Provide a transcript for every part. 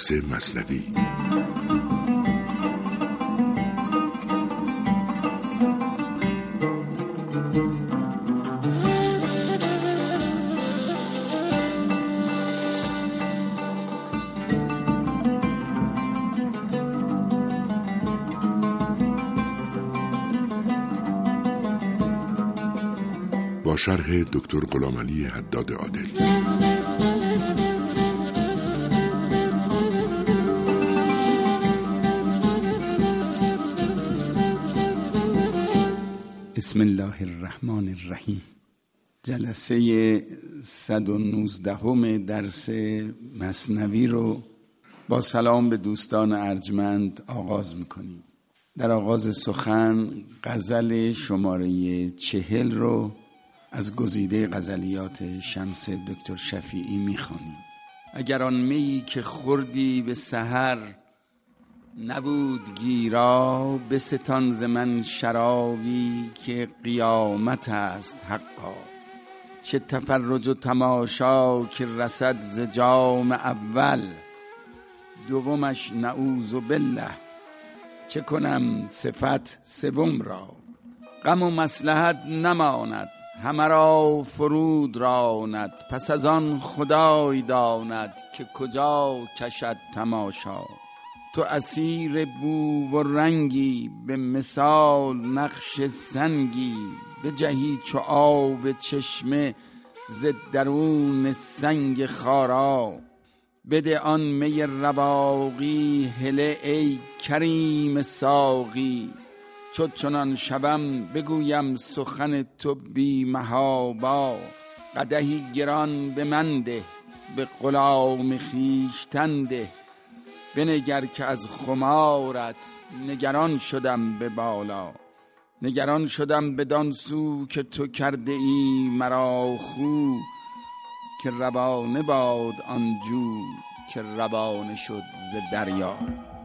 درس مثنوی. با شرح دکتر غلامعلی حداد عادل. بسم الله الرحمن الرحیم. جلسه 119 درس مثنوی رو با سلام به دوستان ارجمند آغاز میکنیم. در آغاز سخن غزل شماره 40 رو از گزیده غزلیات شمس دکتر شفیعی میخوانیم. اگر آن میی که خوردی به سحر نبود گیرا، بستان ز من شرابی که قیامت است حقا. چه تفرج و تماشا که رسد ز جام اول، دومش نعوذ بالله چه کنم صفت سوم را. غم و مصلحت نماند همه را فرود راند، پس از آن خدای داند که کجا کشد تماشا. تو اسیر بو و رنگی به مثال نقش سنگی، بجهی چو آب چشمه ز درون سنگ خارا. بده آن می رواقی هله ای کریم ساقی، چنان شبم بگویم سخن تو بی محابا. قدحی گران به من ده به غلام خویشتن ده، بنگر که از خمارت نگران شدم به بالا. نگران شدم بدان سو که تو کرده ای مرا خو، که روانه باد آن جو که روانه شد ز دریا.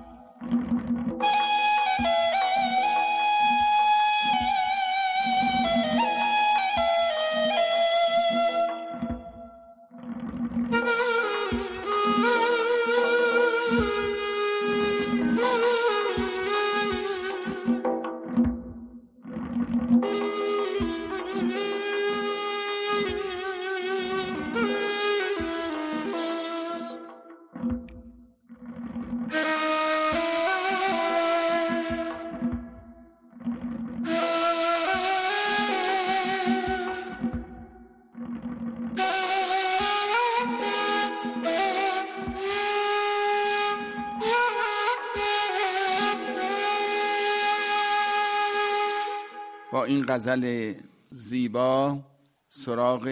با این غزل زیبا سراغ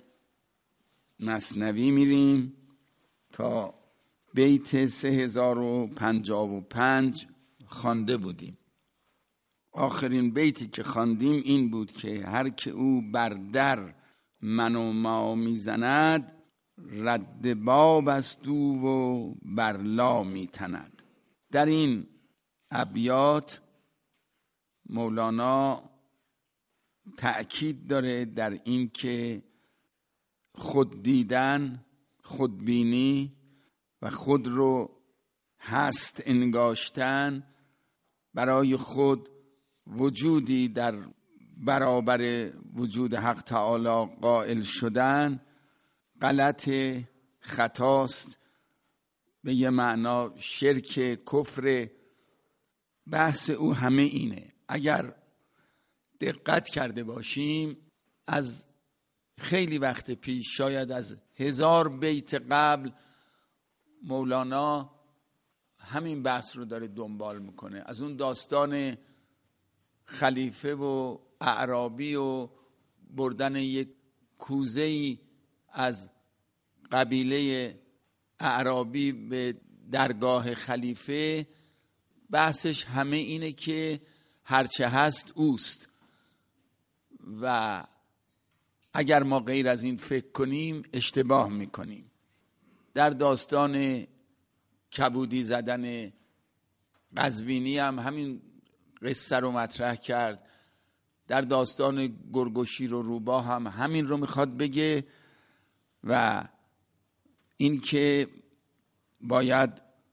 مثنوی میریم تا بیت 3055 خوانده بودیم. آخرین بیتی که خواندیم این بود که هر که او بر در من و ما میزند، رد باب است او و بر لا میتند. در این ابیات مولانا تأکید داره در این که خود دیدن، خودبینی و خود رو هست انگاشتن، برای خود وجودی در برابر وجود حق تعالی قائل شدن غلط، خطاست، به یه معنا شرک، کفر. بحث او همه اینه. اگر دقت کرده باشیم از خیلی وقت پیش، شاید از 1000 بیت قبل، مولانا همین بحث رو داره دنبال میکنه. از اون داستان خلیفه و اعرابی و بردن یک کوزه‌ای از قبیله اعرابی به درگاه خلیفه، بحثش همه اینه که هرچه هست اوست و اگر ما غیر از این فکر کنیم اشتباه میکنیم. در داستان کبودی زدن قزوینی هم همین قصه رو مطرح کرد. در داستان گرگ و شیر و روباه هم همین رو میخواد بگه و این که باید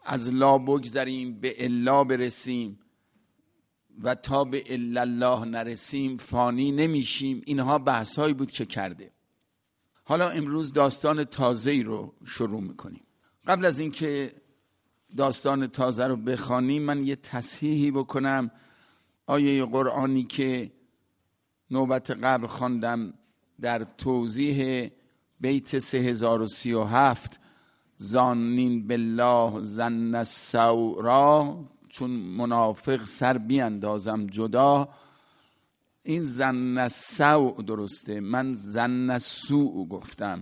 از لا بگذریم به الا برسیم و تا به الا الله نرسیم فانی نمیشیم. اینها بحثایی بود که کرده. حالا امروز داستان تازه‌ای رو شروع میکنیم. قبل از اینکه داستان تازه رو بخوانیم من یه تصحیحی بکنم. آیه قرآنی که نوبت قبل خواندم در توضیح بیت 3037 ظانین بالله ظن السوء را، چون منافق سر بیاندازم جدا، این ظن السوء درسته، من ظن السوء گفتم.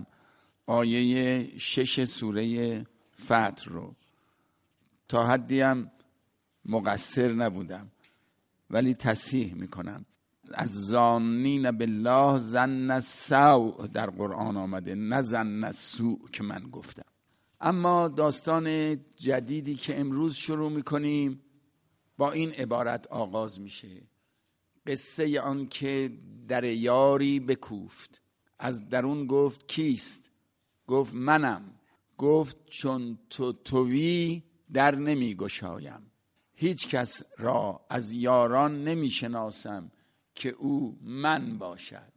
آیه 6 سوره فتح رو تا حدی هم مقصر نبودم ولی تصحیح میکنم. از ظانین بالله ظن السوء در قرآن آمده، نه ظن السوء که من گفتم. اما داستان جدیدی که امروز شروع میکنیم با این عبارت آغاز میشه: قصه آن که در یاری بکوفت. از درون گفت کیست؟ گفت منم. گفت چون تو تویی در نمی گشایم، هیچ کس را از یاران نمی شناسم که او من باشد.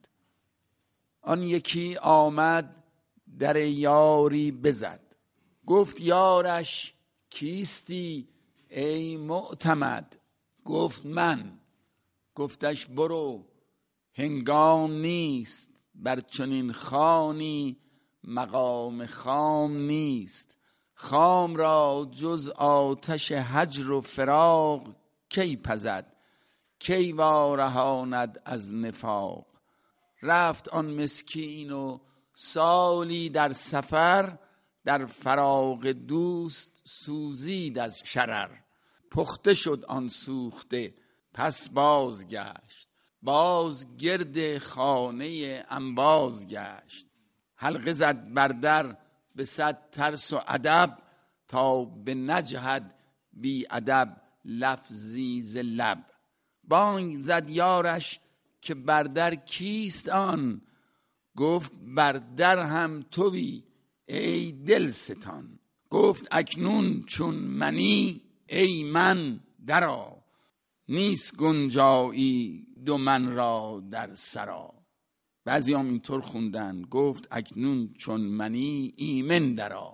آن یکی آمد در یاری بزد، گفت یارش کیستی ای معتمد؟ گفت من. گفتش برو هنگام نیست، بر چنین خوانی مقام خام نیست. خام را جز آتش هجر و فراق کی پزد؟ کی وارهاند از نفاق؟ رفت آن مسکین و سالی در سفر، در فراق دوست سوزید از شرر. پخته شد آن سوخته پس بازگشت، باز گرد خانه انباز گشت. حلقه زد بر در به صد ترس و ادب، تا به نجهد بی ادب لفظی ز لب. بانگ زد یارش که بر در کیست آن؟ گفت بر در هم تویی ای دلستان. گفت اکنون چون منی ای من درآ، نیست گنجایی دو من را در سرا. بعضی هم اینطور خوندن گفت اکنون چون منی ایمن درآ،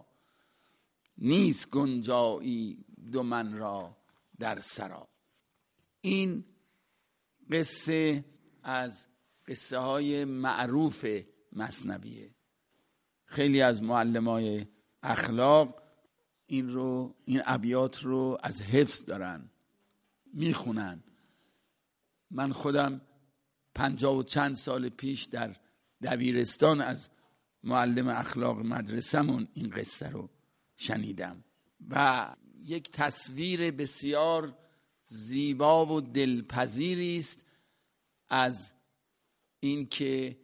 نیست گنجایی دو من را در سرا. این قصه از قصه های معروف مثنویه. خیلی از معلمای اخلاق این ابیات رو از حفظ دارن میخونن. من خودم 50 و چند سال پیش در دبیرستان از معلم اخلاق مدرسمون این قصه رو شنیدم و یک تصویر بسیار زیبا و دلپذیری است از این که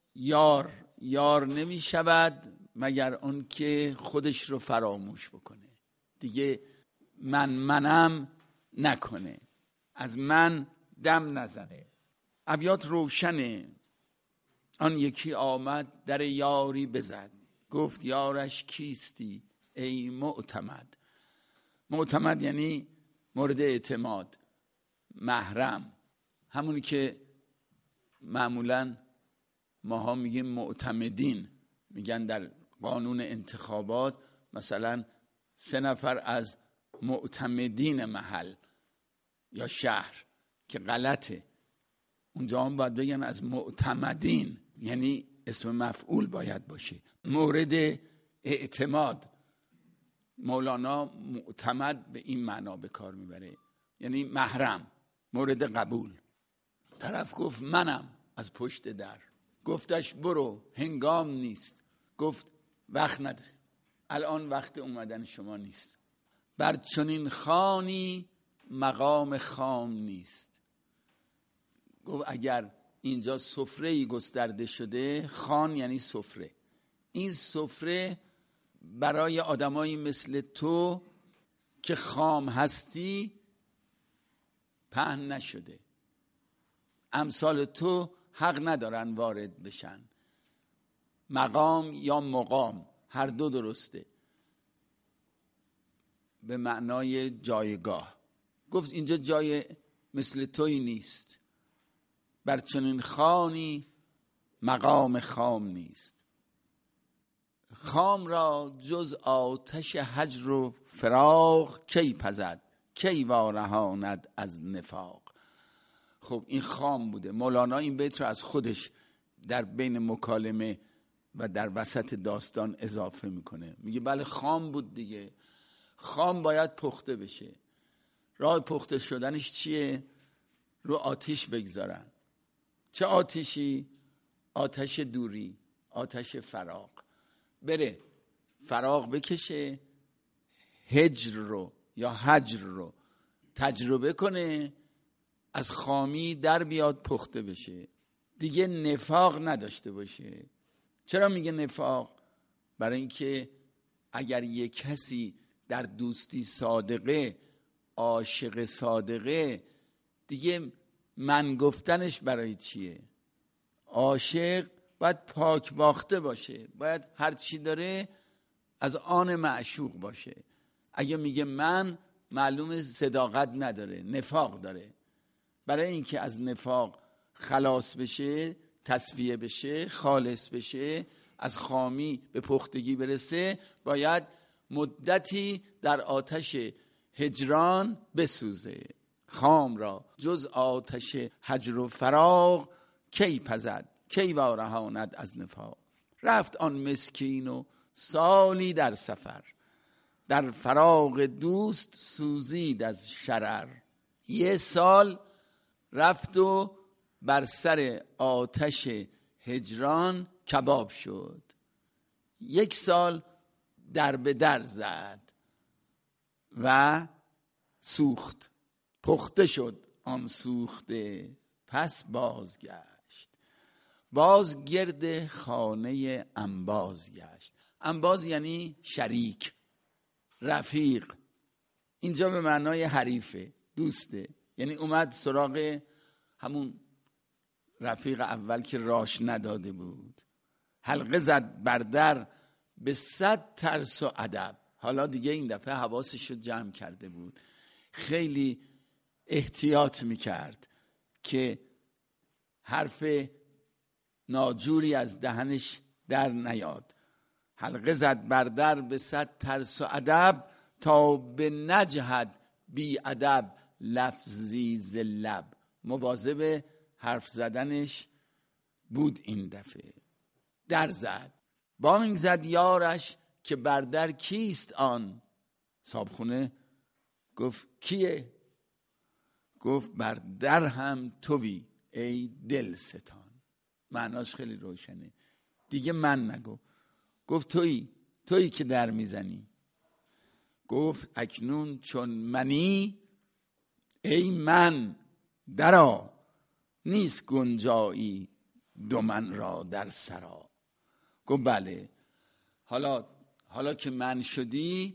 یار نمی شود مگر اون که خودش رو فراموش بکنه، دیگه منم نکنه، از من دم نزنه. ابیات روشنه. آن یکی آمد در یاری بزد، گفت یارش کیستی ای معتمد. معتمد یعنی مورد اعتماد، محرم، همونی که معمولا ماها میگیم معتمدین. میگن در قانون انتخابات مثلا 3 نفر از معتمدین محل یا شهر که غلطه، اونجا هم باید بگن از معتمدین، یعنی اسم مفعول باید باشه، مورد اعتماد. مولانا معتمد به این معنا به کار میبره، یعنی محرم، مورد قبول. طرف گفت منم از پشت در. گفتش برو هنگام نیست. گفت وقت نداره، الان وقت اومدن شما نیست. بر چنین خوانی مقام خام نیست. گفت اگر اینجا سفره‌ای گسترده شده، خوان یعنی سفره، این سفره برای آدمایی مثل تو که خام هستی پهن نشده. امثال تو حق ندارن وارد بشن. مقام یا مقام هر دو درسته. به معنای جایگاه. گفت اینجا جای مثل توی نیست، بر چنین خوانی مقام خام نیست. خام را جز آتش هجر و فراق کی پزد، کی وارهاند از نفاق. خب این خام بوده. مولانا این بیت رو از خودش در بین مکالمه و در وسط داستان اضافه میکنه، میگه بله خام بود دیگه، خام باید پخته بشه. راه پخته شدنش چیه؟ رو آتش بگذارن. چه آتشی؟ آتش دوری، آتش فراق. بره فراق بکشه، هجر رو یا هجر رو تجربه کنه، از خامی در بیاد، پخته بشه، دیگه نفاق نداشته باشه. چرا میگه نفاق؟ برای اینکه اگر یک کسی در دوستی صادقه، عاشق صادقه، دیگه من گفتنش برای چیه؟ عاشق باید پاک باخته باشه، باید هر چی داره از آن معشوق باشه. اگه میگه من، معلومه صداقت نداره، نفاق داره. برای اینکه از نفاق خلاص بشه، تصفیه بشه، خالص بشه، از خامی به پختگی برسه، باید مدتی در آتش هجران بسوزه. خام را جز آتش هجر و فراق کی پزد، کی وارهاند از نفاق. رفت آن مسکین و سالی در سفر، در فراق دوست سوزید از شرر. 1 سال رفت و بر سر آتش هجران کباب شد. 1 سال در به در زد و سوخت، پخته شد آن سوخته. پس بازگشت، باز گرد خانه انباز گشت. انباز یعنی شریک، رفیق. اینجا به معنای حریفه، دوسته. یعنی اومد سراغ همون رفیق اول که راش نداده بود. حلقه زد بر در به 100 ترس و ادب. حالا دیگه این دفعه حواسش رو جمع کرده بود، خیلی احتیاط میکرد که حرف ناجوری از دهنش در نیاد. حلقه زد بر در به 100 ترس و ادب، تا به نجهد بی ادب لفظی ز لب. مواظب حرف زدنش بود. این دفعه در زد، بانگ زد یارش که بر در کیست آن. صابخونه گفت کیه؟ گفت بر در هم توی ای دل ستان. معناش خیلی روشنه دیگه، من نگو. گفت تویی که در میزنی. گفت اکنون چون منی ای من درآ، نیست گنجایی 2 من را در سرا. گفت بله، حالا که من شدی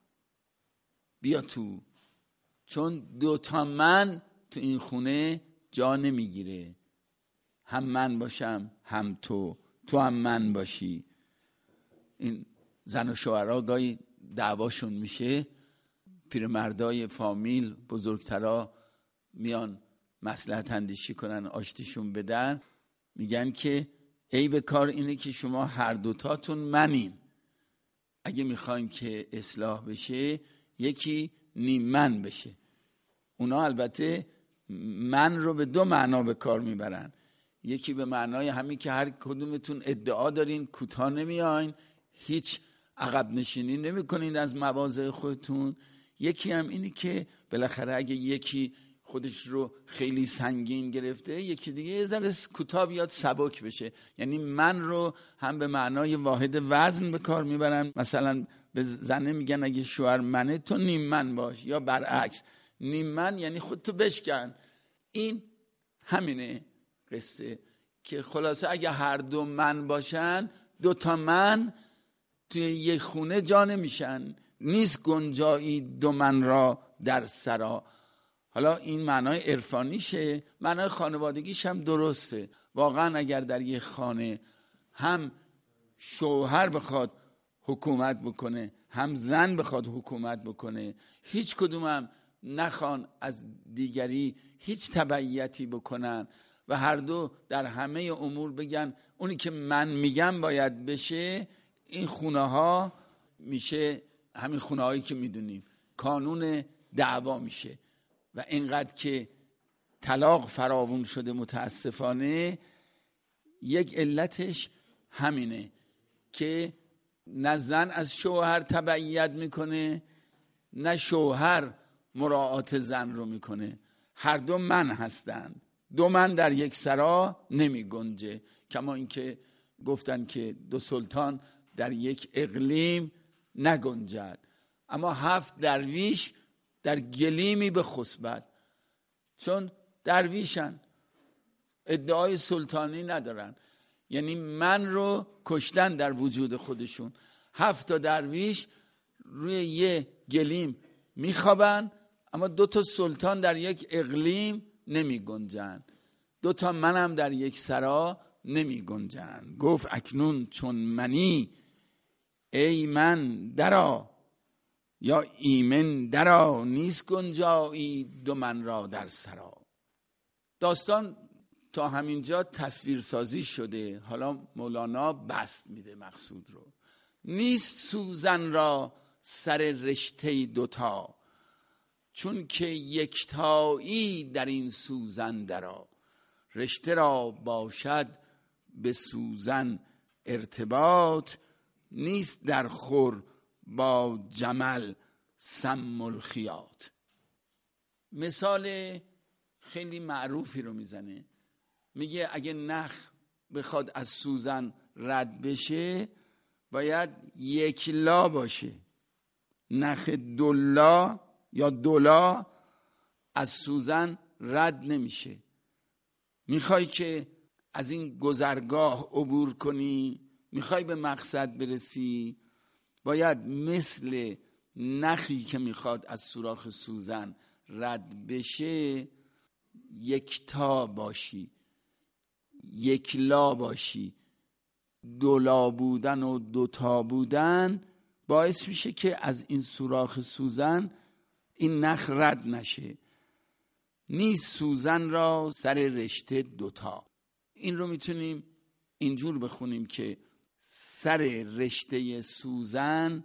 بیا تو، چون 2 تا من تو این خونه جا نمیگیره. هم من باشم هم تو هم من باشی. این زن و شوهرها گاهی دعواشون میشه، پیرمردای فامیل بزرگترا میان مصلحت اندیشی کنن، آشتیشون بدن، میگن که عیب کار اینه که شما هر دوتاتون منین. اگه میخواین که اصلاح بشه یکی نیم من بشه. اونا البته من رو به 2 معنا به کار میبرن. یکی به معنای همین که هر کدومتون ادعا دارین، کوتاه نمیاین، هیچ عقب نشینی نمیکنین از مواضع خودتون. یکی هم اینی که بالاخره اگه یکی خودش رو خیلی سنگین گرفته، یکی دیگه یه ذره کوتاه بیاد، سبک بشه. یعنی من رو هم به معنای واحد وزن به کار میبرن. مثلا به زنه میگن اگه شوهر منه تو نیم من باش، یا برعکس نیم من یعنی خودتو بشکن. این همینه قصه، که خلاصه اگه هر 2 من باشن، 2 تا من توی یک خونه جا نمیشن. نیست گنجایی 2 من را در سرا. حالا این معنای عرفانیشه، معنای خانوادگیش هم درسته. واقعا اگر در یک خانه هم شوهر بخواد حکومت بکنه، هم زن بخواد حکومت بکنه، هیچ کدوم هم نخوان از دیگری هیچ تبعیتی بکنن و هر دو در همه امور بگن اونی که من میگم باید بشه. این خونه ها میشه همین خونه هایی که میدونیم، کانون دعوا میشه. و اینقدر که طلاق فراوون شده متاسفانه، یک علتش همینه که نه زن از شوهر تبعیت میکنه، نه شوهر مراعات زن رو میکنه. هر دو من هستند، دو من در یک سرا نمی گنجه. کما اینکه گفتن که دو سلطان در یک اقلیم نگنجد، اما 7 درویش در گلیمی بخسبد. چون درویشن، ادعای سلطانی ندارن، یعنی من رو کشتن در وجود خودشون. 7 درویش روی یه گلیم میخوابن، اما 2 سلطان در یک اقلیم نمی گنجن. 2 منم در یک سرا نمی گنجن. گفت اکنون چون منی ای من درا، یا ایمن درا نیست گنجایی 2 من را در سرا. داستان تا همینجا تصویرسازی شده، حالا مولانا بسط میده مقصود رو. نیست سوزن را سر رشته 2 چون که یکتایی در این سوزن درا. رشته را باشد به سوزن ارتباط، نیست در خور با جمل سم الخیاط. مثال خیلی معروفی رو میزنه، میگه اگه نخ بخواد از سوزن رد بشه باید 1 لا باشه. نخ 2 لا یا 2 لا از سوزن رد نمیشه. میخوای که از این گذرگاه عبور کنی، میخوای به مقصد برسی، باید مثل نخی که میخواد از سوراخ سوزن رد بشه 1 تا باشی، 1 لا باشی. 2 لا بودن و 2 تا بودن باعث میشه که از این سوراخ سوزن این نخ رد نشه. نیست سوزن را سر رشته 2 این رو میتونیم اینجور بخونیم که سر رشته سوزن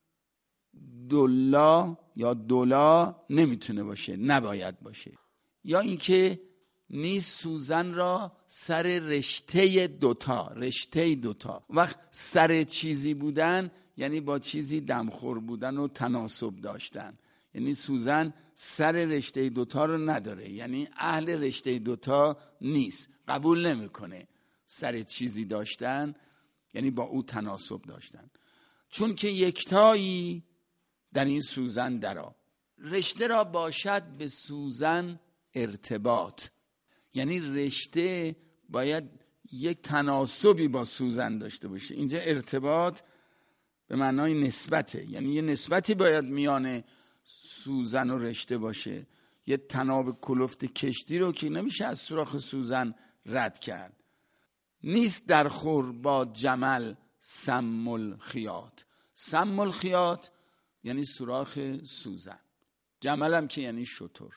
2 لا یا 2 لا نمیتونه باشه، نباید باشه. یا اینکه نیست سوزن را سر رشته 2 رشته 2 وقت سر چیزی بودن یعنی با چیزی دمخور بودن و تناسب داشتن. یعنی سوزن سر رشته 2 رو نداره، یعنی اهل رشته 2 نیست، قبول نمیکنه سر چیزی داشتن، یعنی با او تناسب داشتن. چون که یکتایی در این سوزن درا. رشته را باشد به سوزن ارتباط، یعنی رشته باید یک تناسبی با سوزن داشته باشه. اینجا ارتباط به معنای نسبته، یعنی یه نسبتی باید میان سوزن و رشته باشه. یه تناب کلفت کشتی رو که نمیشه از سوراخ سوزن رد کرد. نیست در خور با جمل سم الخیاط. سم الخیاط یعنی سوراخ سوزن. جمل هم که یعنی شتر.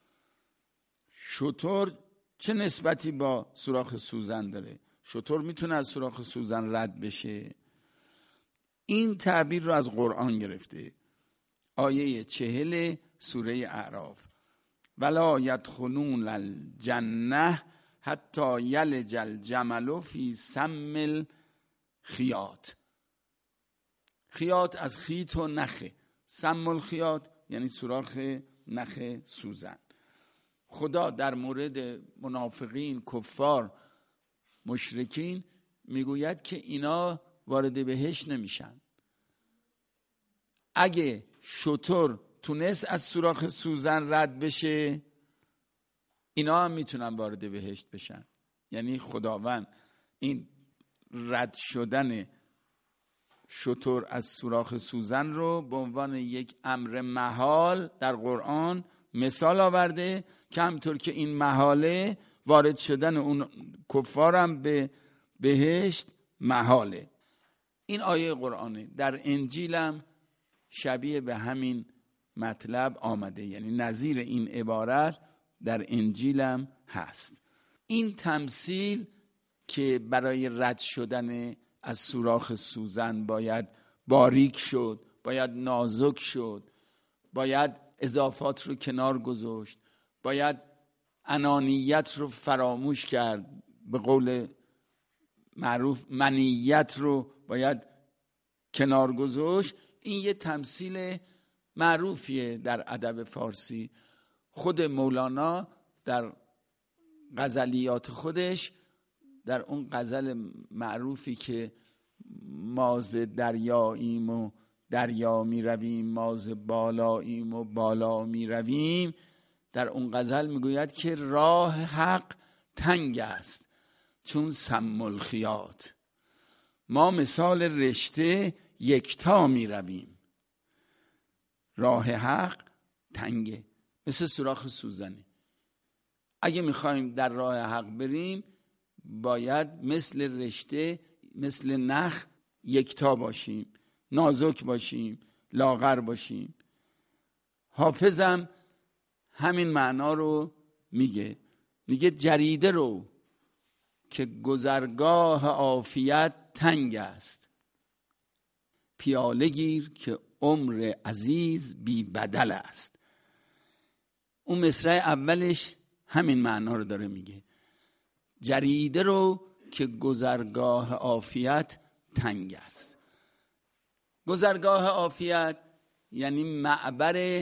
شتر چه نسبتی با سوراخ سوزن داره؟ شتر میتونه از سوراخ سوزن رد بشه؟ این تعبیر رو از قرآن گرفته. آیه 40 سوره اعراف. ولا یدخلون الجنه حتی یلج الجمل فی سم الخیاط. خیاط از خیط و نخه. سم الخیاط یعنی سوراخ نخ سوزن. خدا در مورد منافقین، کفار، مشرکین میگوید که اینا وارد بهشت نمیشن. اگه شتر تونست از سوراخ سوزن رد بشه، اینا هم میتونن وارد بهشت بشن. یعنی خداوند این رد شدن شتر از سوراخ سوزن رو به عنوان یک امر محال در قرآن مثال آورده که همطور که این محاله، وارد شدن اون کفارم به بهشت محاله. این آیه قرآنه. در انجیلم شبیه به همین مطلب آمده، یعنی نظیر این عبارت در انجیلم هست. این تمثیل که برای رد شدن از سوراخ سوزن باید باریک شد، باید نازک شد، باید اضافات رو کنار گذاشت، باید انانیت رو فراموش کرد، به قول معروف منیت رو باید کنار گذاشت. این یه تمثیل معروفیه در ادب فارسی. خود مولانا در غزلیات خودش، در اون غزل معروفی که ما ز دریاییم و دریا می رویم، ما ز بالاییم و بالا می رویم، در اون غزل میگوید که راه حق تنگ است چون سم الخیاط، ما مثال رشته یکتا می رویم. راه حق تنگه، مثل سوراخ سوزنه. اگه میخوایم در راه حق بریم باید مثل رشته، مثل نخ یکتا باشیم، نازک باشیم، لاغر باشیم. حافظم همین معنا رو میگه جریده رو که گذرگاه عافیت تنگ است، پیاله گیر که عمر عزیز بی بدل است. اون مصرع اولش همین معنا رو داره میگه، جریده رو که گذرگاه عافیت تنگ است. گذرگاه عافیت یعنی معبر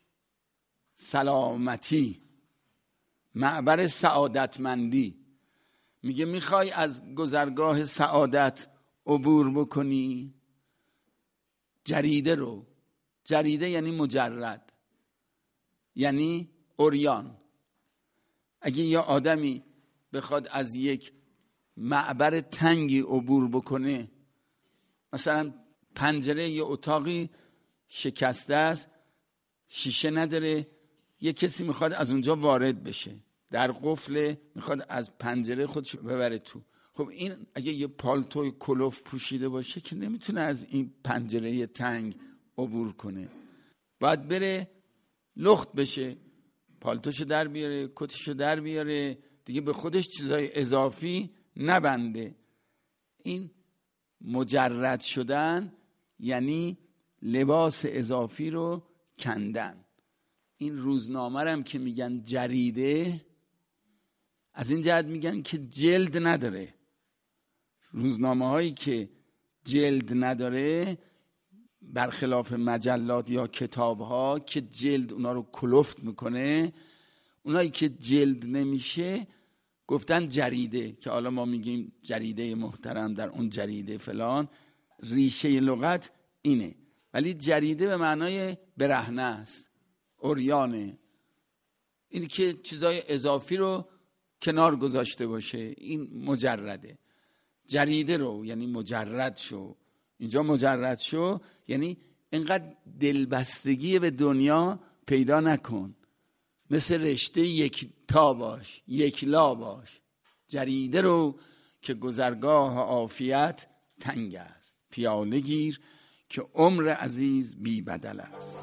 سلامتی، معبر سعادتمندی. میگه میخوای از گذرگاه سعادت عبور بکنی، جریده رو، جریده یعنی مجرد، یعنی عریان. اگه یه آدمی بخواد از یک معبر تنگی عبور بکنه، مثلا پنجره یه اتاقی شکسته است، شیشه نداره، یه کسی میخواد از اونجا وارد بشه، در قفل، میخواد از پنجره خودش ببره تو. خب این اگه یه پالتوی کلوف پوشیده باشه که نمیتونه از این پنجره تنگ عبور کنه، باید بره لخت بشه، پالتوشو در بیاره، کتشو در بیاره، دیگه به خودش چیزای اضافی نبنده. این مجرد شدن یعنی لباس اضافی رو کندن. این روزنامه هم که میگن جریده، از این جهت میگن که جلد نداره. روزنامه هایی که جلد نداره، برخلاف مجلات یا کتاب ها که جلد اونا رو کلفت میکنه، اونایی که جلد نمیشه گفتن جریده، که حالا ما میگیم جریده محترم در اون جریده فلان. ریشه لغت اینه، ولی جریده به معنای برهنه است، عریانه. این که چیزای اضافی رو کنار گذاشته باشه، این مجرده. جریده رو یعنی مجرد شو. اینجا مجرد شو یعنی اینقدر دلبستگی به دنیا پیدا نکن، مثل رشته یکتا باش، یکلا باش. جریده رو که گذرگاه عافیت تنگ است، پیاله گیر که عمر عزیز بی بدل است.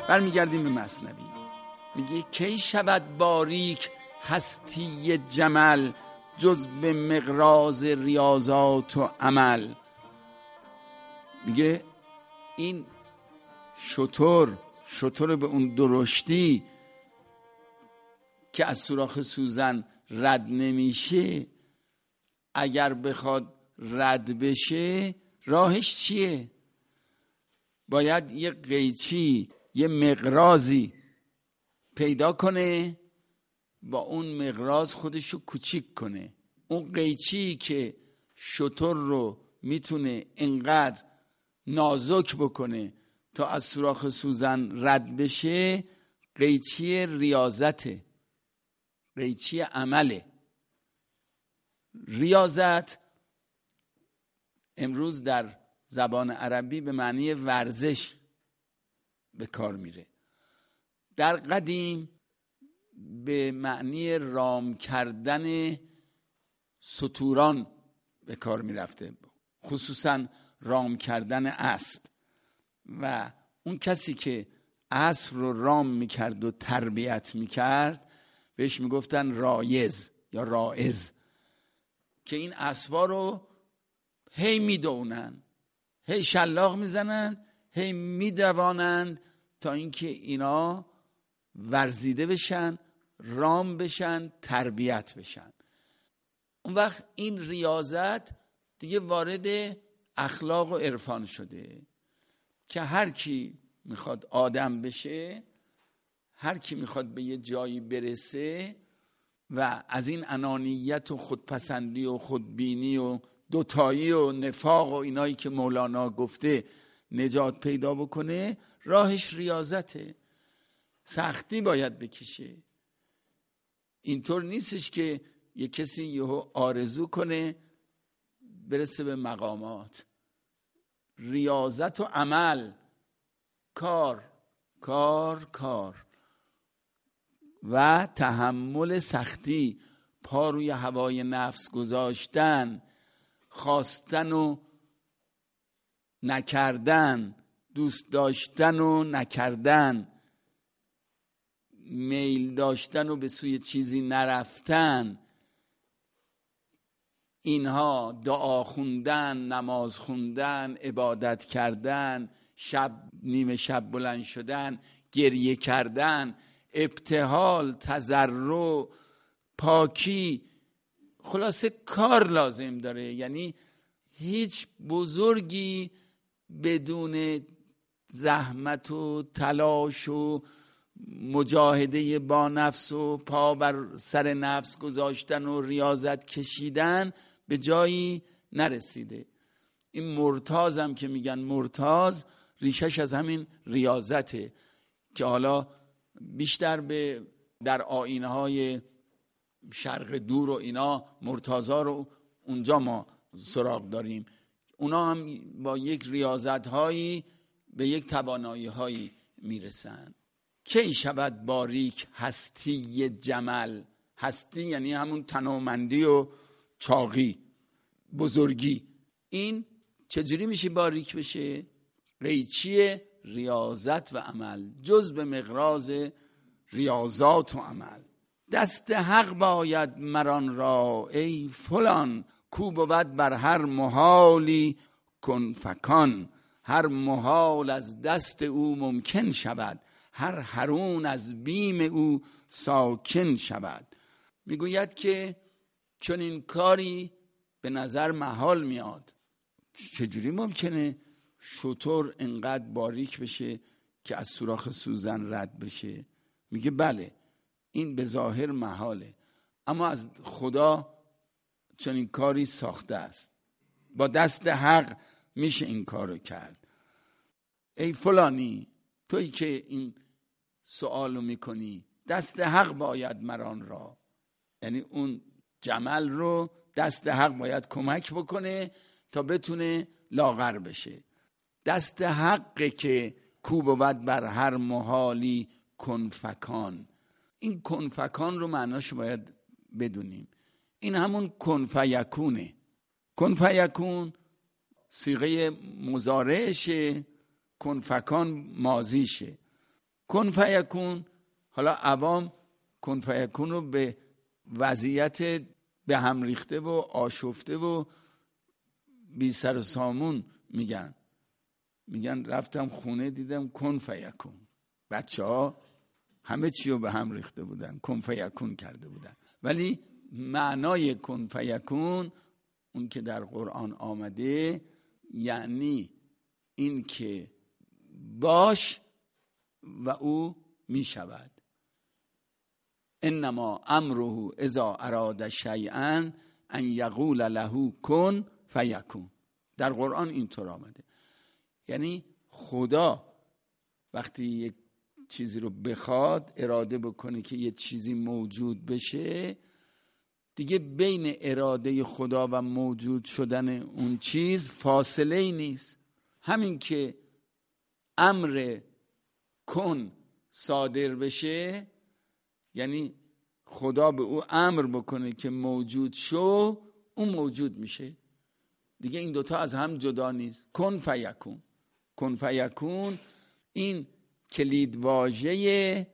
برمیگردیم به مثنوی. میگه کی شود باریک هستی جمل، جز به مقراض ریاضات و عمل. میگه این شتر به اون درشتی که از سوراخ سوزن رد نمیشه، اگر بخواد رد بشه راهش چیه؟ باید یه قیچی، یه مقراضی پیدا کنه، با اون مقراض خودشو کوچیک کنه. اون قیچی که شتر رو میتونه انقدر نازک بکنه تا از سوراخ سوزن رد بشه، قیچی ریاضته، قیچی عمله. ریاضت امروز در زبان عربی به معنی ورزش به کار میره. در قدیم به معنی رام کردن ستوران به کار میرفته، خصوصا رام کردن اسب. و اون کسی که اسب رو رام میکرد و تربیت میکرد بهش میگفتن رایز یا رائز، که این اسبا رو هی میدونن، هی شلاق میزنن، هی میدوانند تا اینکه اینا ورزیده بشن، رام بشن، تربیت بشن. اون وقت این ریاضت دیگه وارد اخلاق و عرفان شده که هر کی میخواد آدم بشه، هر کی میخواد به یه جایی برسه و از این انانیت و خودپسندی و خودبینی و دوتایی و نفاق و اینایی که مولانا گفته نجات پیدا بکنه، راهش ریاضته. سختی باید بکشه. اینطور نیستش که یه کسی یهو آرزو کنه برسه به مقامات. ریاضت و عمل، کار و تحمل سختی، پا روی هوای نفس گذاشتن، خواستن و نکردن، دوست داشتن و نکردن، میل داشتن و به سوی چیزی نرفتن، اینها دعا خوندن، نماز خوندن، عبادت کردن، نیمه شب بلند شدن، گریه کردن، ابتهال، تضرع، پاکی، خلاصه کار لازم داره. یعنی هیچ بزرگی بدون زحمت و تلاش و مجاهده با نفس و پا بر سر نفس گذاشتن و ریاضت کشیدن به جایی نرسیده. این مرتاض هم که میگن مرتاض، ریشش از همین ریاضته که حالا بیشتر در آیین‌های شرق دور و اینا مرتاضا رو اونجا ما سراغ داریم. اونا هم با یک ریاضت‌هایی به یک توانایی‌هایی میرسن. کی شود باریک هستی جمل؟ هستی یعنی همون تنومندی و چاقی، بزرگی. این چجوری میشه باریک بشه؟ قیچی ریاضت و عمل، جز به مقراض ریاضات و عمل. دست حق باید مران را ای فلان، کو بود بر هر محالی کن فکان. هر محال از دست او ممکن شود، هر حرون از بیم او ساکن شود. میگوید که چون این کاری به نظر محال میاد، چجوری ممکنه شتر انقدر باریک بشه که از سوراخ سوزن رد بشه؟ میگه بله این به ظاهر محاله، اما از خدا چون این کاری ساخته است، با دست حق میشه این کارو کرد. ای فلانی، تویی که این سوالو میکنی، دست حق باید مران را، یعنی اون جمل رو دست حق باید کمک بکنه تا بتونه لاغر بشه. دست حقه که کو بود بر هر محالی کنفکان. این کنفکان رو معناش باید بدونیم. این همون کنفیکونه. کنفیکون صیغه مضارعشه، کنفکان ماضیشه. کن فیکون. حالا عوام کن فیکون رو به وضعیت به هم ریخته و آشفته و بی سر و سامون میگن رفتم خونه دیدم کن فیکون. بچه ها همه چی رو به هم ریخته بودن، کن فیکون کرده بودن. ولی معنای کن فیکون اون که در قرآن آمده یعنی این که باش و او می شود. انما امره اذا اراد شیئا ان یقول له کن فیکون. در قرآن اینطور آمده. یعنی خدا وقتی یک چیزی رو بخواد، اراده بکنه که یه چیزی موجود بشه، دیگه بین اراده خدا و موجود شدن اون چیز فاصله ای نیست. همین که امر کن صادر بشه، یعنی خدا به او امر بکنه که موجود شو، اون موجود میشه. دیگه این دوتا از هم جدا نیست. کن فیکون. کن فیکون این کلید واژه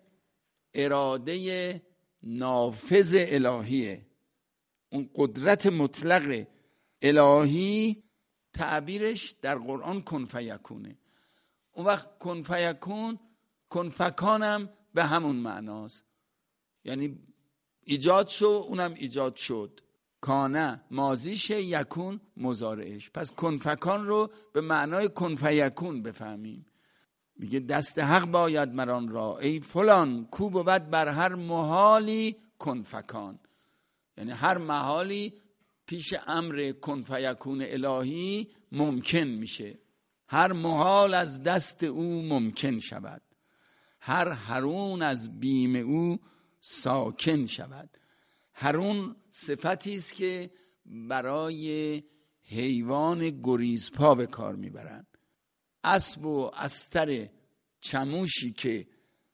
اراده نافذ الهیه. اون قدرت مطلق الهی تعبیرش در قرآن کن فیکونه. اون وقت کن فیکون، کن فکانم به همون معناست. یعنی ایجاد شو، اونم ایجاد شد. کانه ماضیشه، یکون مضارعش. پس کن فکان رو به معنای کن فیکون بفهمیم. میگه دست حق باید مران را ای فلان، کو بود بر هر محالی کن فکان. یعنی هر محالی پیش امر کن فیکون الهی ممکن میشه. هر محال از دست او ممکن شود، هر حرون از بیم او ساکن شود. حرون صفتی است که برای حیوان گریزپا به کار میبرند. اسب و استر چموشی که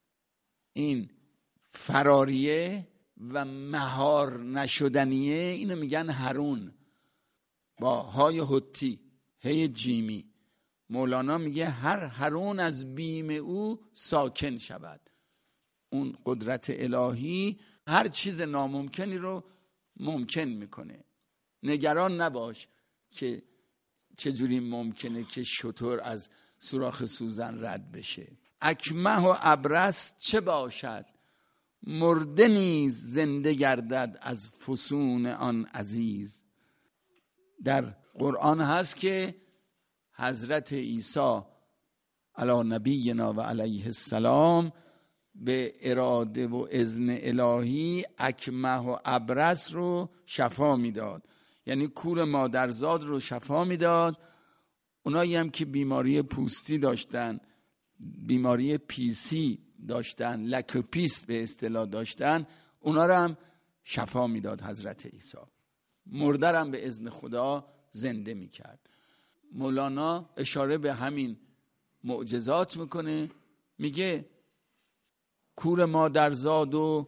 این فراریه و مهار نشدنیه، اینو میگن حرون با های حتی، هی جیمی. مولانا میگه هر حرون از بیم او ساکن شود. اون قدرت الهی هر چیز ناممکنی رو ممکن میکنه. نگران نباش که چجوری ممکنه که شتر از سوراخ سوزن رد بشه. اکمه و ابرس چه باشد، مرده نیز زنده گردد از فسون آن عزیز. در قرآن هست که حضرت عیسی علی نبینا و علیه السلام به اراده و اذن الهی اکمه و ابرس رو شفا میداد. یعنی کور مادرزاد رو شفا میداد. اونایی هم که بیماری پوستی داشتن، بیماری پیسی داشتن، لکوپیس به اصطلاح داشتن، اونا رو هم شفا میداد حضرت عیسی. مرده هم به اذن خدا زنده میکرد. مولانا اشاره به همین معجزات میکنه، میگه کور مادرزاد و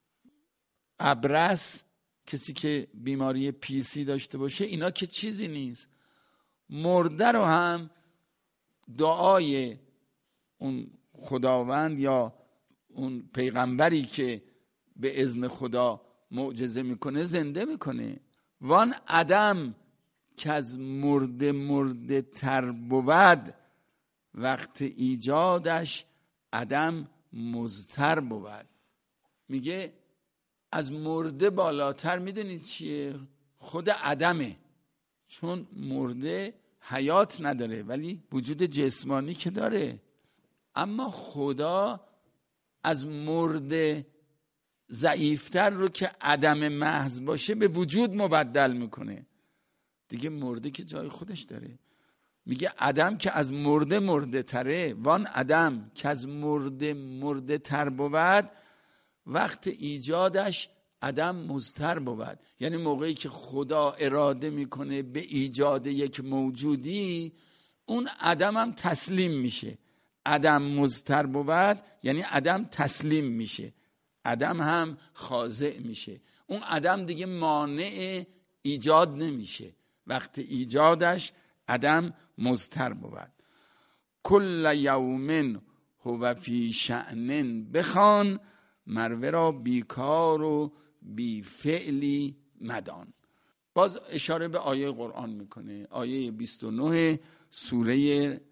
ابرس، کسی که بیماری پیسی داشته باشه، اینا که چیزی نیست. مرده رو هم دعای اون خداوند یا اون پیغمبری که به اذن خدا معجزه میکنه زنده میکنه. وان عدم که از مرده تر بود، وقت ایجادش عدم مضطر بود. میگه از مرده بالاتر میدونید چیه؟ خود عدمه. چون مرده حیات نداره ولی وجود جسمانی که داره. اما خدا از مرده ضعیفتر رو که عدم محض باشه به وجود مبدل میکنه. دیگه مرده که جای خودش داره. میگه عدم که از مرده تره، وان عدم که از مرده تر بود، وقت ایجادش عدم مضطر بود. یعنی موقعی که خدا اراده میکنه به ایجاد یک موجودی، اون عدم هم تسلیم میشه. عدم مضطر بود یعنی عدم تسلیم میشه، عدم هم خاضع میشه. اون عدم دیگه مانع ایجاد نمیشه. وقت ایجادش عدم مضطر بود. کل یوم هو فی شأن بخوان، مروه را بیکار و بی فعلی مدان. باز اشاره به آیه قرآن میکنه، آیه 29 سوره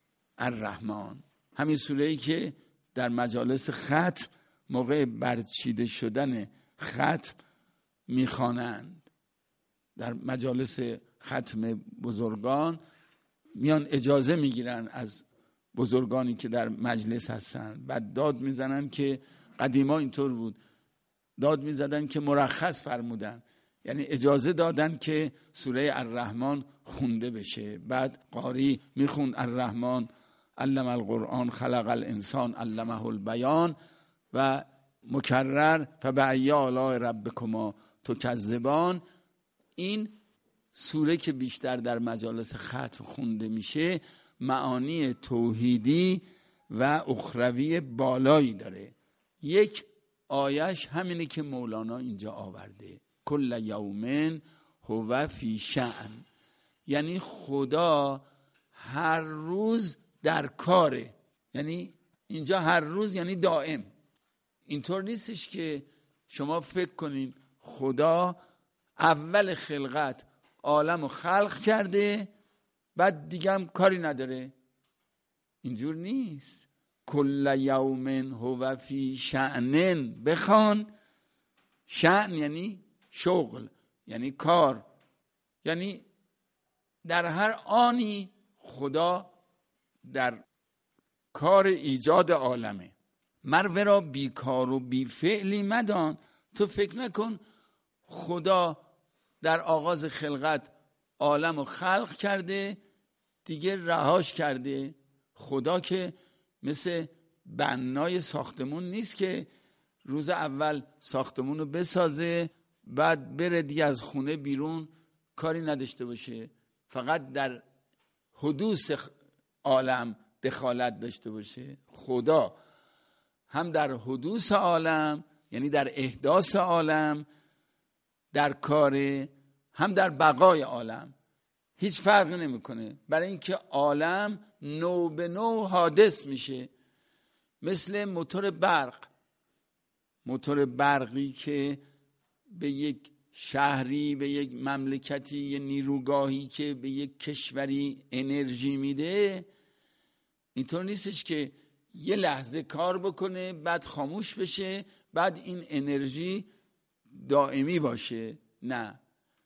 الرحمن، همین سوره‌ای که در مجالس ختم موقع برچیده شدن ختم میخوانند. در مجالس ختم بزرگان میان اجازه میگیرن از بزرگانی که در مجلس هستن، بعد داد میزنن که قدیما اینطور بود، داد میزدن که مرخص فرمودن، یعنی اجازه دادن که سوره الرحمن خونده بشه. بعد قاری میخوند الرحمن علم القرآن خلق الانسان علمه البیان و مکرر فبأی آلاء ربکما تکذبان. این سوره که بیشتر در مجالس ختم خونده میشه معانی توحیدی و اخروی بالایی داره. یک آیش همینه که مولانا اینجا آورده، کل یوم هو فی شأن، یعنی خدا هر روز در کاره. یعنی اینجا هر روز یعنی دائم. اینطور نیستش که شما فکر کنین خدا اول خلقت عالم رو خلق کرده بعد دیگه هم کاری نداره. اینجور نیست. کل یوم هو فی شأن بخوان. شأن یعنی شغل، یعنی کار، یعنی در هر آنی خدا در کار ایجاد عالمه. مروه را بیکار و بی فعلی مدان. تو فکر نکن خدا در آغاز خلقت عالم رو خلق کرده دیگه رهاش کرده. خدا که مثل بنای ساختمون نیست که روز اول ساختمون رو بسازه بعد بره دیگه از خونه بیرون کاری نداشته باشه، فقط در حدوث عالم دخالت داشته باشه. خدا هم در حدوث عالم یعنی در احداث عالم در کاره، هم در بقای عالم. هیچ فرقی نمیکنه، برای اینکه عالم نو به نو حادث میشه. مثل موتور برق، موتور برقی که به یک شهری، به یک مملکتی، یه نیروگاهی که به یک کشوری انرژی میده، اینطور نیستش که یه لحظه کار بکنه بعد خاموش بشه بعد این انرژی دائمی باشه. نه،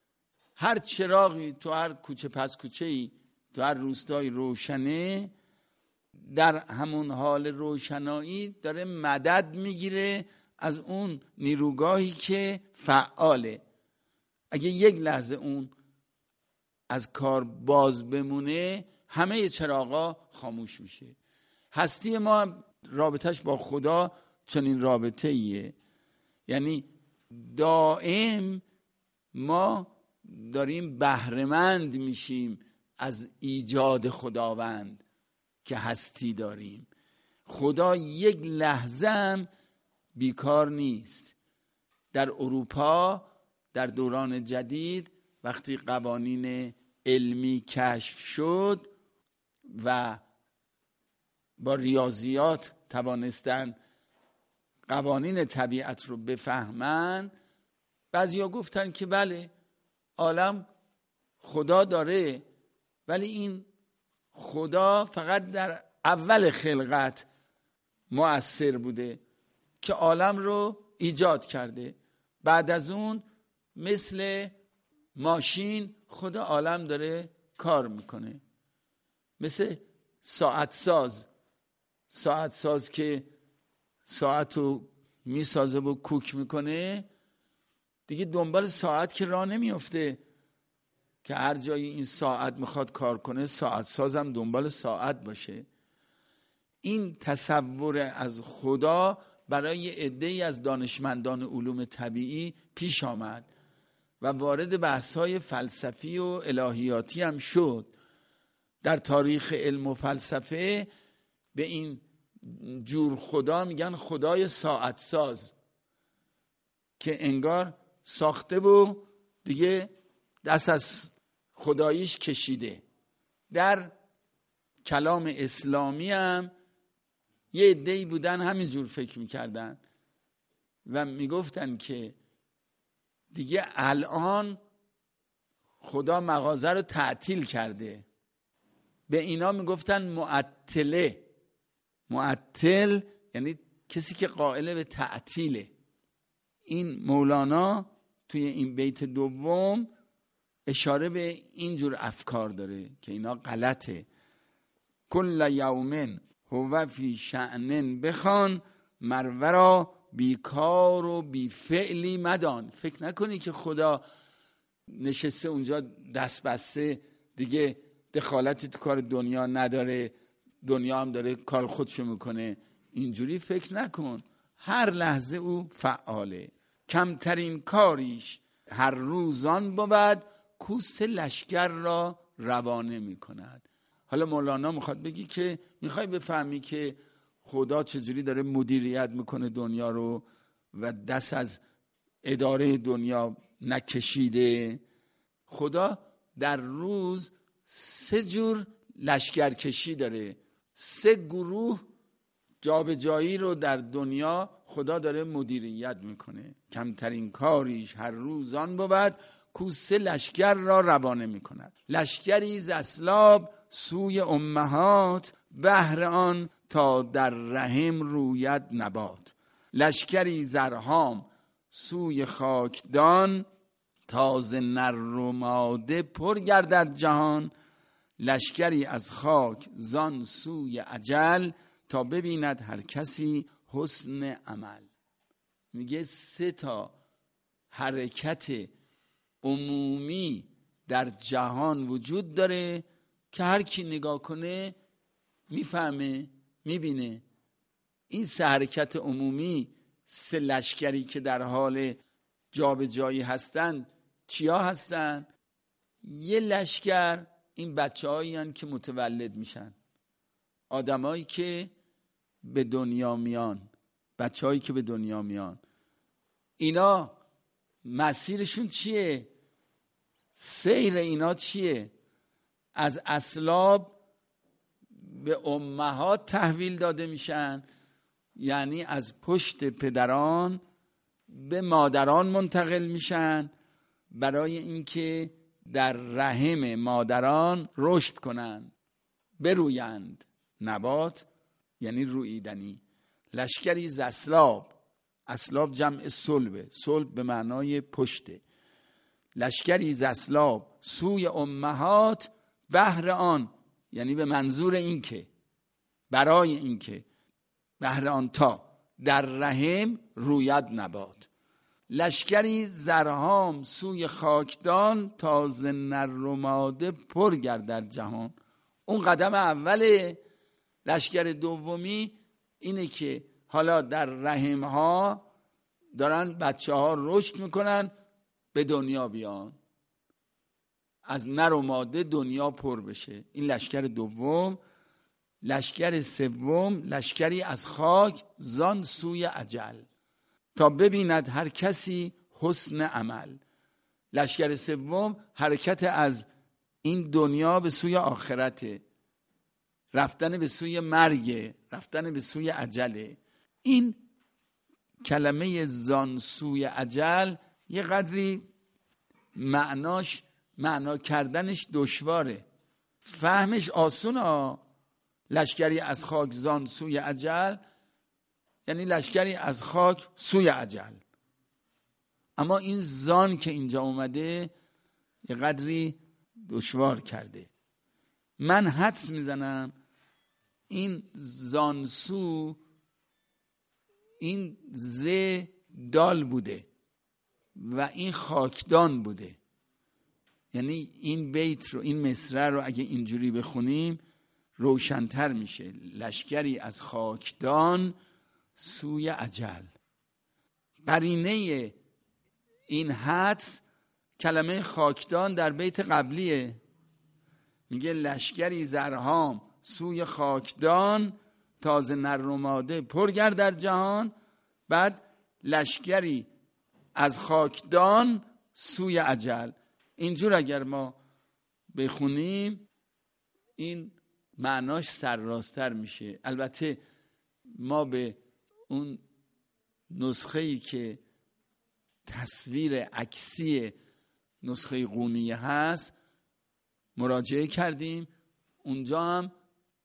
هر چراغی تو هر کوچه پس کوچه‌ای تو هر روستایی روشنه، در همون حال روشنایی داره مدد میگیره از اون نیروگاهی که فعاله. اگه یک لحظه اون از کار باز بمونه همه چراغا خاموش میشه. هستی ما رابطش با خدا چنین رابطه ایه، یعنی دائم ما داریم بهره‌مند میشیم از ایجاد خداوند که هستی داریم. خدا یک لحظه هم بیکار نیست. در اروپا در دوران جدید وقتی قوانین علمی کشف شد و با ریاضیات توانستن قوانین طبیعت رو بفهمن، بعضیا گفتن که بله عالم خدا داره، ولی این خدا فقط در اول خلقت مؤثر بوده که عالم رو ایجاد کرده. بعد از اون مثل ماشین خدا عالم داره کار میکنه. مثل ساعت ساز که ساعت رو میسازه و کوک میکنه، دیگه دنبال ساعت که راه نمیفته که هر جایی این ساعت میخواد کار کنه ساعت سازم دنبال ساعت باشه. این تصور از خدا برای عده‌ای از دانشمندان علوم طبیعی پیش آمد و وارد بحث‌های فلسفی و الهیاتی هم شد. در تاریخ علم و فلسفه به این جور خدا میگن خدای ساعت ساز، که انگار ساخته و دیگه دست از خداییش کشیده. در کلام اسلامی هم یه عده‌ای بودن همینجور فکر میکردن و میگفتن که دیگه الان خدا مغازه رو تعطیل کرده. به اینا میگفتن معطله. معطل یعنی کسی که قائل به تعطیله. این مولانا توی این بیت دوم اشاره به اینجور افکار داره که اینا غلطه. کل یوم هو فی شأن بخوان، مرورا بیکار و بی فعلی مدان. فکر نکنی که خدا نشسته اونجا دست بسته دیگه دخالتی تو کار دنیا نداره، دنیا هم داره کار خودشو میکنه. اینجوری فکر نکن. هر لحظه او فعاله. کمترین کاریش هر روزان بود، کوس لشکر را روانه میکند. حالا مولانا میخواد بگی که میخوای بفهمی که خدا چجوری داره مدیریت میکنه دنیا رو و دست از اداره دنیا نکشیده. خدا در روز 3 جور لشکرکشی داره. 3 گروه جابجایی رو در دنیا خدا داره مدیریت میکنه. کمترین کاریش هر روز آن بود، کوس لشکر را روانه میکند. لشکری ز اسلاب سوی امهات، بهر آن تا در رحم روید نبات. لشکری زرهام سوی خاکدان، تا ز نر و ماده پر گردد جهان. لشکری از خاک زان سوی اجل، تا ببیند هر کسی حسن عمل. میگه 3 تا حرکت عمومی در جهان وجود داره که هر کی نگاه کنه میفهمه، میبینه. این 3 حرکت عمومی، 3 لشکری که در حال جابجایی هستن چیا هستن؟ یه لشکر این بچه‌هایی هستن که متولد میشن، آدمایی که به دنیا میان، بچه‌هایی که به دنیا میان. اینا مسیرشون چیه؟ سیر اینا چیه؟ از اسلاب به امهات تحویل داده میشن، یعنی از پشت پدران به مادران منتقل میشن برای اینکه در رحم مادران رشد کنن، برویند. نبات یعنی رویدنی. لشکری ز اسلاب، اسلاب جمع صلبه، صلب به معنای پشته. لشکری ز اسلاب سوی امهات، بهر آن یعنی به منظور اینکه، برای اینکه، بهر آن تا در رحم روید نبات. لشکری زرهام سوی خاکدان، تا ز نر و ماده پر گردد جهان. اون قدم اوله. لشکر دومی اینه که حالا در رحم ها دارن بچه ها رشد میکنن، به دنیا بیان، از نر و ماده دنیا پر بشه. این لشکر دوم. لشکر سوم لشکری از خاک زان سوی اجل، تا ببیند هر کسی حسن عمل. لشکر سوم حرکت از این دنیا به سوی آخرته، رفتن به سوی مرگ، رفتن به سوی اجله. این کلمه زان سوی اجل یه قدری معنا کردنش دشواره، فهمش آسونه. لشکری از خاک زان سوی اجل یعنی لشکری از خاک سوی اجل. اما این زان که اینجا اومده یه قدری دشوار کرده. من حدس میزنم این زانسو این ز دال بوده و این خاکدان بوده. یعنی این بیت رو، این مصرع رو اگه اینجوری بخونیم روشن‌تر میشه. لشکری از خاکدان سوی اجل. قرینه این حدس کلمه خاکدان در بیت قبلیه. میگه لشکری زرهام سوی خاکدان، تا ز نر و ماده پر گردد جهان. بعد لشکری از خاکدان سوی اجل. اینجور اگر ما بخونیم این معناش سرراستر میشه. البته ما به اون نسخه‌ای که تصویر عکسی نسخه قونیه هست مراجعه کردیم. اونجا هم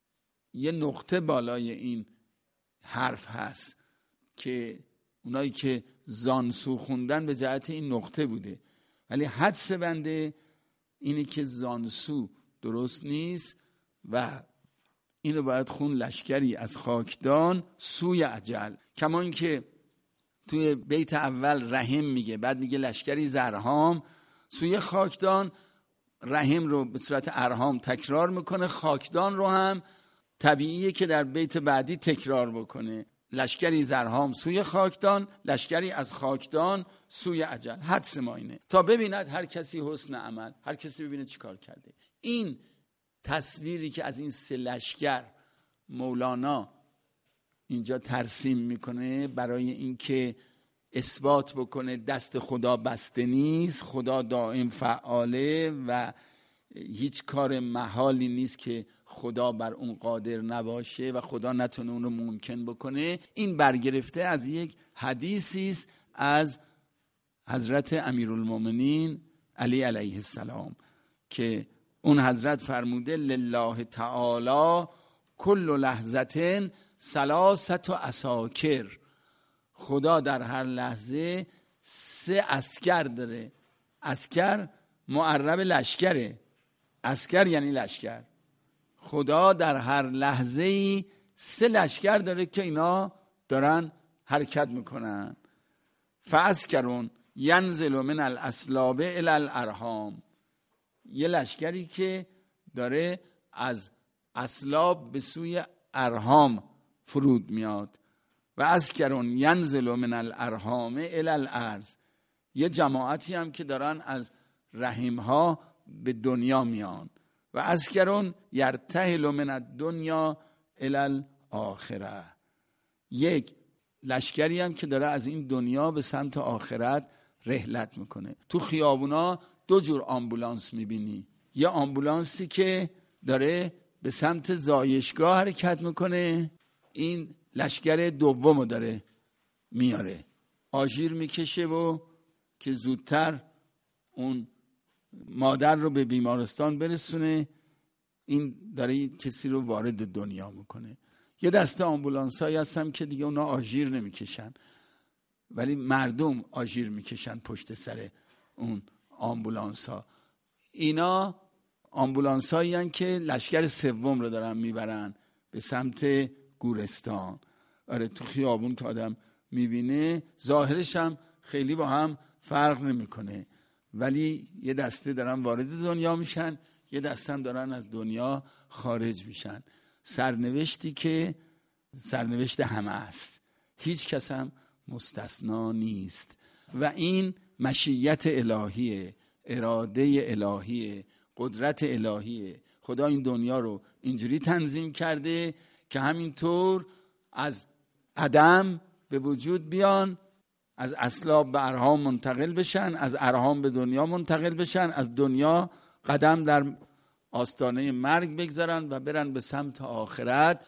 یه نقطه بالای این حرف هست که اونایی که زانسو خوندن به جهت این نقطه بوده، ولی حدس بنده اینه که زانسو درست نیست و اینو باید خون لشکری از خاکدان سوی اجل. کما این که توی بیت اول رحم میگه، بعد میگه لشکری زرهام سوی خاکدان، رحم رو به صورت ارهام تکرار میکنه، خاکدان رو هم طبیعیه که در بیت بعدی تکرار بکنه. لشکری زرهام سوی خاکدان، لشکری از خاکدان سوی اجل. حدس ما اینه تا ببیند هر کسی حسن عمل، هر کسی ببینه چی کار کرده. این تصویری که از این سه لشکر مولانا اینجا ترسیم میکنه برای اینکه اثبات بکنه دست خدا بسته نیست، خدا دائم فعاله و هیچ کار محالی نیست که خدا بر اون قادر نباشه و خدا نتونه اون رو ممکن بکنه. این برگرفته از یک حدیثی است از حضرت امیرالمومنین علی علیه السلام که اون حضرت فرموده لله تعالی کل لحظه ثلاثه عساکر. خدا در هر لحظه 3 عسکر داره. عسکر معرب لشکره، عسکر یعنی لشکر. خدا در هر لحظه 3 لشکر داره که اینا دارن حرکت میکنن. فعسکرون ینزل من الاصلاب الی الارحام، یه لشکری که داره از اصلاب به سوی ارحام فرود میاد. و عسکرون ینزل من الارحام الی الارض، یه جماعتی هم که دارن از رحمها به دنیا میان. و عسکرون یرتحل من الدنیا الی الاخره، یک لشکری هم که داره از این دنیا به سمت آخرت رحلت میکنه. تو خیابونا 2 جور آمبولانس میبینی، یه آمبولانسی که داره به سمت زایشگاه حرکت میکنه، این لشکر دومو داره میاره، آژیر میکشه و که زودتر اون مادر رو به بیمارستان برسونه. این داره کسی رو وارد دنیا میکنه. یه دسته آمبولانس هایی هستن که دیگه اونا آژیر نمیکشن، ولی مردم آژیر میکشن پشت سر اون آمبولانس ها. اینا آمبولانس هایی هستن که لشکر سوم رو دارن میبرن به سمت گورستان. آره تو خیابون که آدم میبینه ظاهرش هم خیلی با هم فرق نمیکنه، ولی یه دسته دارن وارد دنیا میشن، یه دسته هم دارن از دنیا خارج میشن. سرنوشتی که سرنوشت همه است، هیچ کس هم مستثنا نیست. و این مشیت الهیه، اراده الهیه، قدرت الهیه. خدا این دنیا رو اینجوری تنظیم کرده که همینطور از عدم به وجود بیان، از اصلاب به ارحام منتقل بشن، از ارحام به دنیا منتقل بشن، از دنیا قدم در آستانه مرگ بگذارن و برن به سمت آخرت.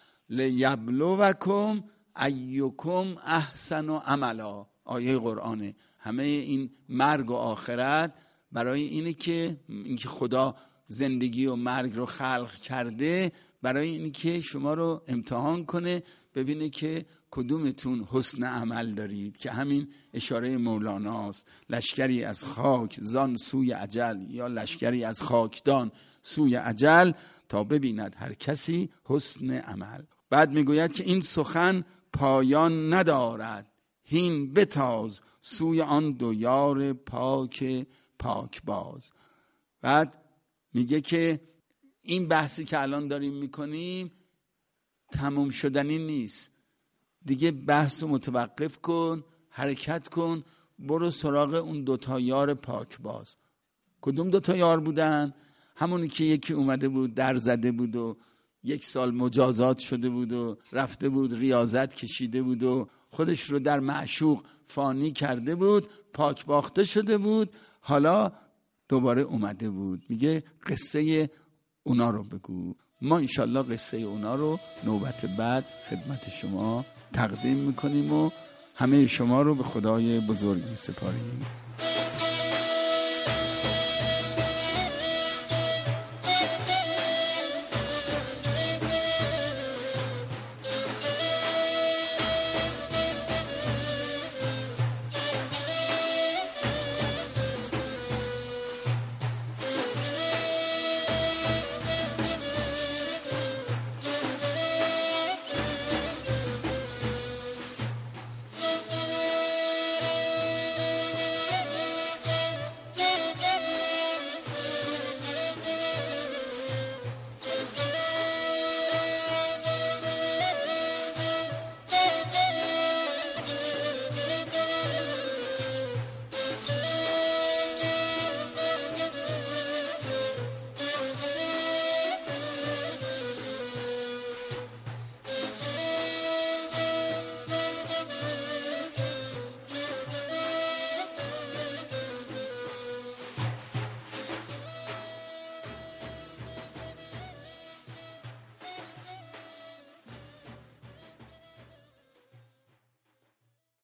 لیبلوکم ایکم احسن عملا، آیه قرآنه. همه این مرگ و آخرت برای اینه که خدا زندگی و مرگ رو خلق کرده، برای اینه که شما رو امتحان کنه، ببینه که کدومتون حسن عمل دارید، که همین اشاره مولاناست. لشکری از خاک زان سوی اجل، یا لشکری از خاکدان سوی اجل، تا ببیند هر کسی حسن عمل. بعد میگوید که این سخن پایان ندارد، هین بتاز سوی آن 2 یار پاک پاک باز. بعد میگه که این بحثی که الان داریم میکنیم تموم شدنی نیست دیگه، بحث رو متوقف کن، حرکت کن، برو سراغ اون 2 یار پاک باز. کدوم 2 یار بودن؟ همونی که یکی اومده بود در زده بود و 1 سال مجازات شده بود و رفته بود ریاضت کشیده بود و خودش رو در معشوق فانی کرده بود، پاک باخته شده بود، حالا دوباره اومده بود. میگه قصه اونا رو بگو. ما انشالله قصه اونا رو نوبت بعد خدمت شما تقدیم میکنیم و همه شما رو به خدای بزرگ میسپاریم.